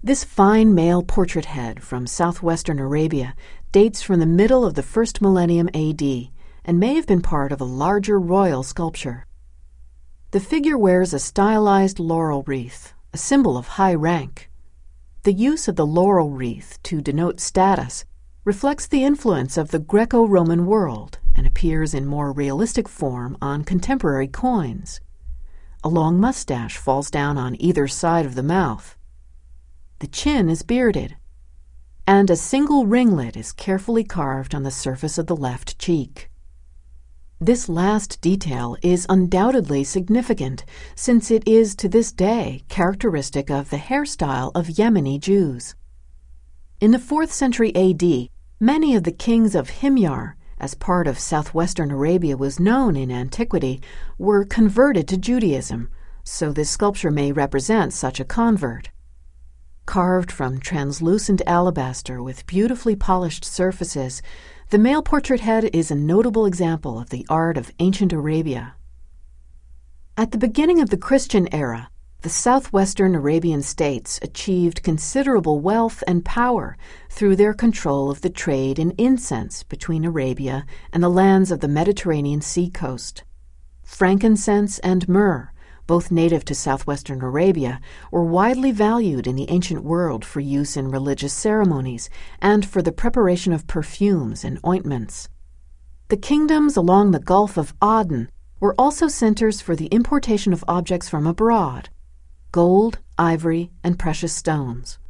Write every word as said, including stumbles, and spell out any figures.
This fine male portrait head from southwestern Arabia dates from the middle of the first millennium A D and may have been part of a larger royal sculpture. The figure wears a stylized laurel wreath, a symbol of high rank. The use of the laurel wreath to denote status reflects the influence of the Greco-Roman world and appears in more realistic form on contemporary coins. A long mustache falls down on either side of the mouth. The chin is bearded, and a single ringlet is carefully carved on the surface of the left cheek. This last detail is undoubtedly significant, since it is to this day characteristic of the hairstyle of Yemeni Jews. In the fourth century A D, many of the kings of Himyar, as part of southwestern Arabia was known in antiquity, were converted to Judaism, so this sculpture may represent such a convert. Carved from translucent alabaster with beautifully polished surfaces, the male portrait head is a notable example of the art of ancient Arabia. At the beginning of the Christian era, the southwestern Arabian states achieved considerable wealth and power through their control of the trade in incense between Arabia and the lands of the Mediterranean sea coast. Frankincense and myrrh, both native to southwestern Arabia, were widely valued in the ancient world for use in religious ceremonies and for the preparation of perfumes and ointments. The kingdoms along the Gulf of Aden were also centers for the importation of objects from abroad: gold, ivory, and precious stones.